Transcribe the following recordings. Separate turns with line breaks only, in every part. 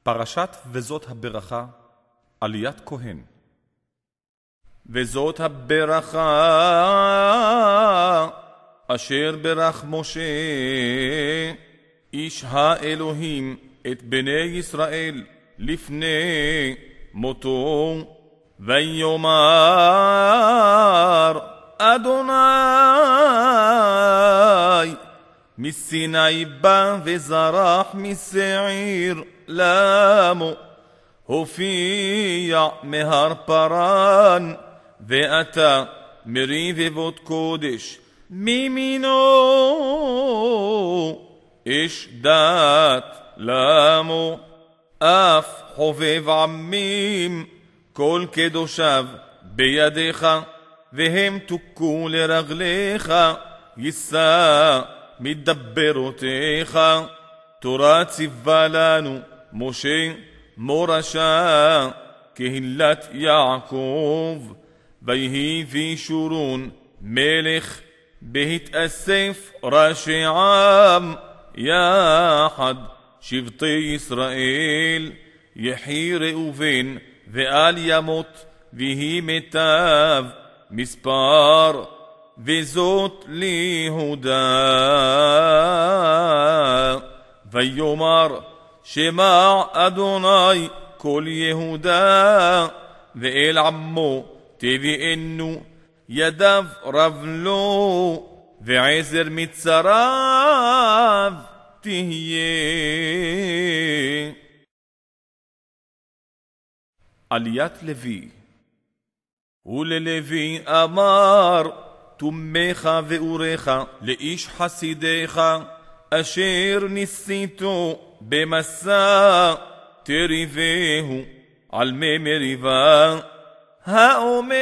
פרשת וזאת הברכה, עליית כהן. וזאת הברכה אשר ברך משה איש האלוהים את בני ישראל לפני מותו, ויאמר אדוני מסיני בא וזרח משעיר למו, הופיע מהר פרן, ואתה מרבבות קודש מימינו, איש דת למו, אף חובב עמים כל קדושיו בידיך, והם תוכו לרגליך, יישא מדברותיך. תורה ציווה לנו משה מורשה קהילת יעקב, ויהי וישורון מלך בהתאסף ראשי עם יחד שבטי ישראל, יחי ראובן ואל ימות, ויהי מיטב מספר, וזאת ליהודה. ויאמר שמע אדוני כל יהודה, ואל עמו תביאנו, ידיו רב לו, ועזר מצריו תהיה. עליית לוי. וללוי אמר תומך ואורך לאיש חסידיך, אשר ניסיתו במסע, תריבהו על מי מריבה, האומר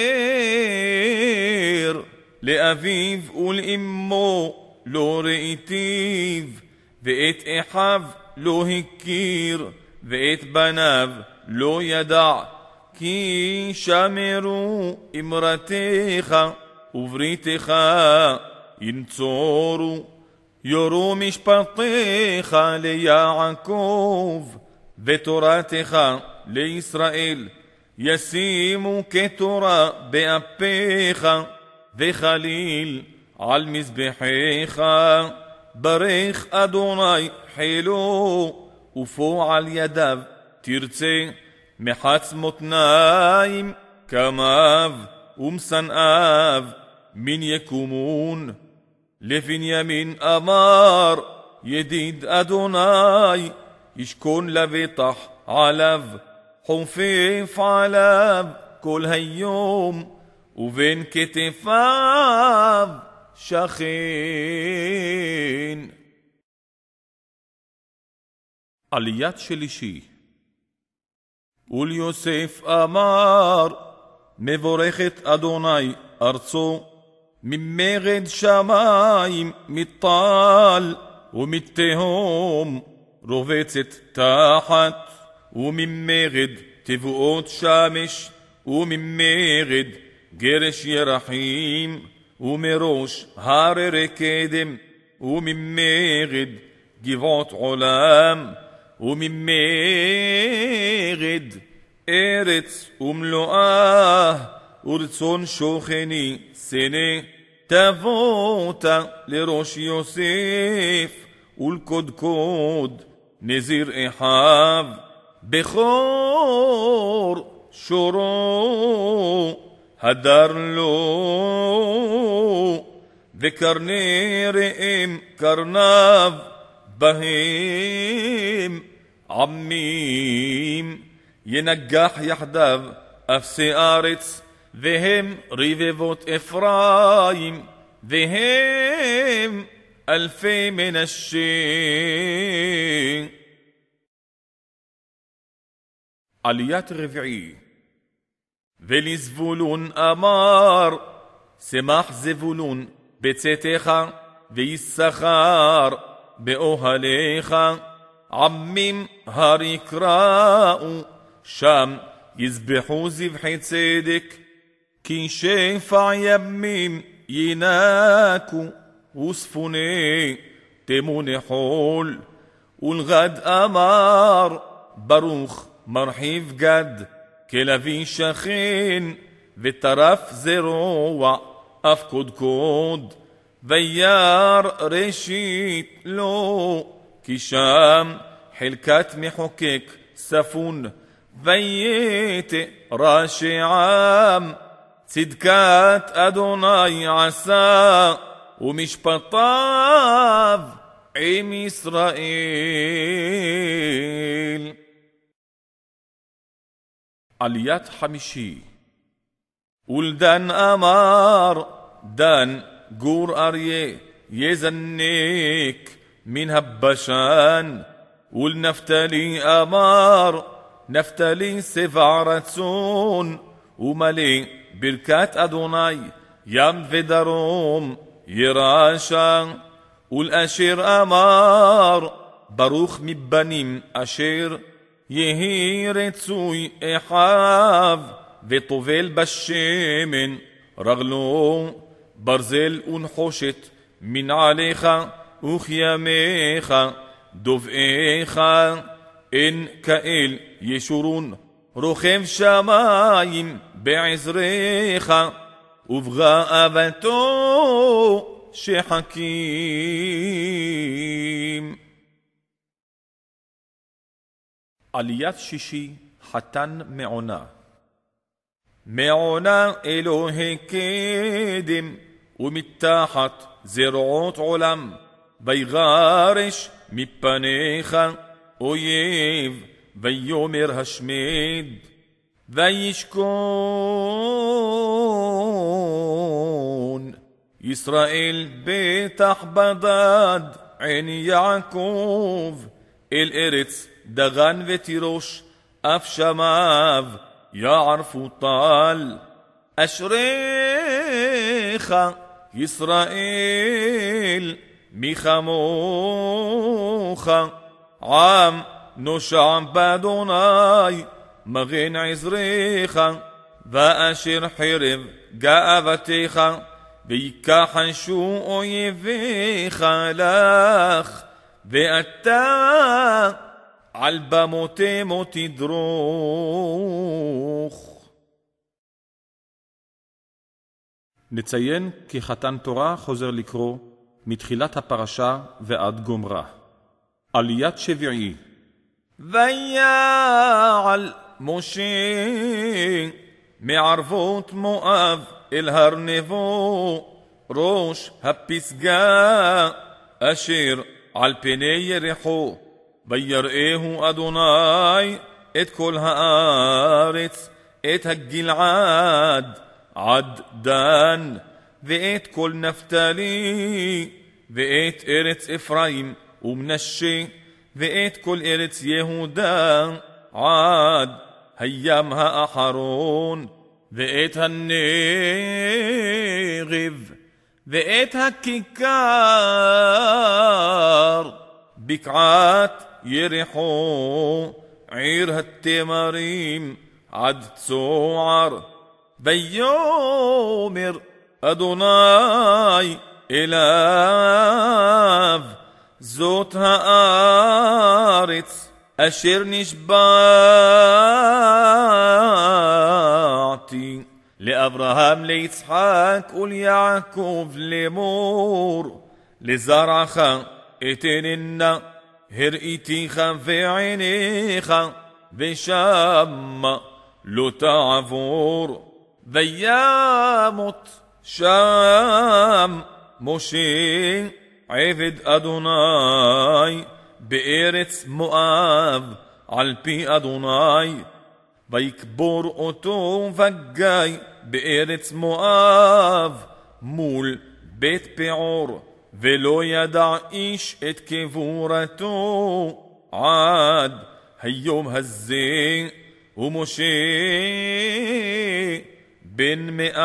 לאביו ולאמו לא ראיתיו, ואת אחיו לא הכיר, ואת בניו לא ידע, כי שמרו אמרתך ובריתך ינצורו, יורו משפטיך ליעקב ותורתך לישראל, ישימו כתורה באפיך וחליל על מזבחיך. ברך אדוני חילו ופועל ידיו תרצה, מחץ מותניים קמיו ומשנאיו מן יקומון. לבנימין אמר ידיד אדוני, ישכון לבטח עליו, חופף עליו כל היום, ובין כתפיו שכן. עליית שלישי. וליוסף אמר מבורכת אדוני ארצו, ממרד שמיים מטל ומתהום רובצת תחת, וממרד תבואות שמש, וממרד גרש ירחים, ומראש הררי קדם, וממרד גבעות עולם, וממרד ארץ ומלואה, ורצון שוכני סנה. תבותה לראש יוסף ולקודקוד נזיר אחיו, בכור שורו הדר לו, וקרני ראם קרניו, בהם עמים ינגח יחדיו אפסי ארץ, והם רבבות אפרים, והם אלפי מנשה. עליית רביעי. ולזבולון אמר שמח זבולון בצאתך, ויששכר באוהליך, עמים הר יקראו, שם יזבחו זבחי צדק, כי שפע ימים ינקו, וספוני תמוני חול. ולגד אמר ברוך מרחיב גד, כלביא שכן, וטרף זרוע, אף קודקוד, וירא ראשית לו, כי שם חלקת מחוקק ספון, וייתי ראשי עם, צדקת אדוני עשה, ומשפטיו עם ישראל. עליית חמישי. ולדן אמר, דן גור אריה יזנק מן הבשן, ולנפתלי אמר, נפתלי שבע רצון, ומלא ברכת אדוני ים ודרום ירשע. ולאשר אמר, ברוך מבנים אשר, יהי רצוי אחיו, וטובל בשמן רגלו, ברזל ונחושת מנעליך וכימיך, דובעיך אין כאל ישורון, רוכב שמים בעזריך, ובגאוותו שחכים. עליית שישי. חתן מעונה. מעונה אלוהי קדם, ומתחת זרועות עולם, ויגרש מפניך אויב, ויאמר השמד, וישכון ישראל בטח בדד עין יעקב, אל ארץ דגן ותירוש, אף שמיו יערפו טל. אשריך ישראל מי כמוך, עם נושע באדוני מגן עזריך, ואשר חרב גאוותך, ויקחשו אויביך לך, ואתה על במותימו תדרוך. נציין כי חתן תורה חוזר לקרוא מתחילת הפרשה ועד גומרה. עליית שביעי. ויעל משה מערבות מואב אל הר נבו, ראש הפסגה אשר על פני יריחו, ויראהו אדוני את כל הארץ, את הגלעד עד דן, ואת כל נפתלי, ואת ארץ אפרים ומנשה, ואת כל ארץ יהודה עד הים האחרון, ואת הנגב, ואת הכיכר, בקעת יריחו, עיר התמרים עד צוער. ויאמר אדוני אליו, זאת הארץ אשר נשבעתי לאברהם, ליצחק וליעקב לאמור, לזרעך אתננה הראיתיך ועיניך, ושם לא תעבור. וימות שם משה עבד אדוני בארץ מואב על פי אדוני, ויקבור אותו וגיא בארץ מואב מול בית פעור, ולא ידע איש את קבורתו עד היום הזה. ומשה בן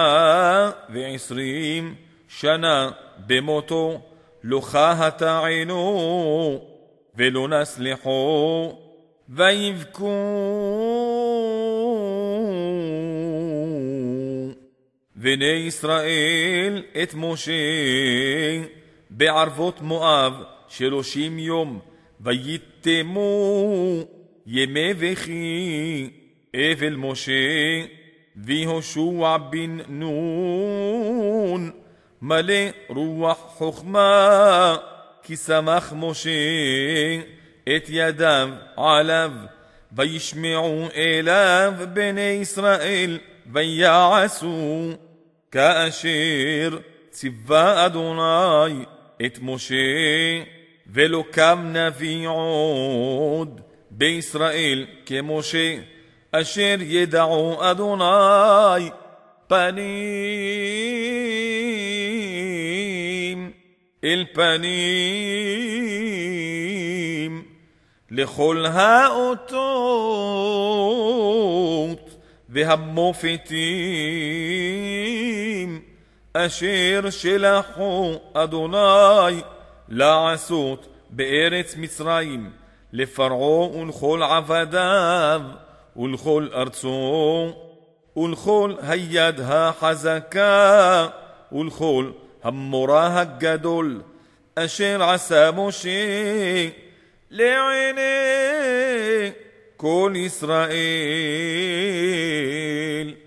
120 שנה במותו, לא חהתה עינו ולא נסלחו, ויבכו בני ישראל את משה בערבות מואב 30 יום, ויתמו ימי וכי אבל משה ויהושע בן נון מלא רוח חוכמה כי סמך משה את ידיו עליו וישמעו אליו בני ישראל ויעשו כאשר ציווה אדוני את משה ולא קם נביא עוד בישראל כמשה אשר ידעו אדוני פנים אל פנים לכל האותות והמופתים אשר שלחו אדוני לעשות בארץ מצרים לפרעה ולכל עבדיו ולכל ארצו ולכל היד החזקה ולכל המורה הגדול אשר עשה משה לעיני כל ישראל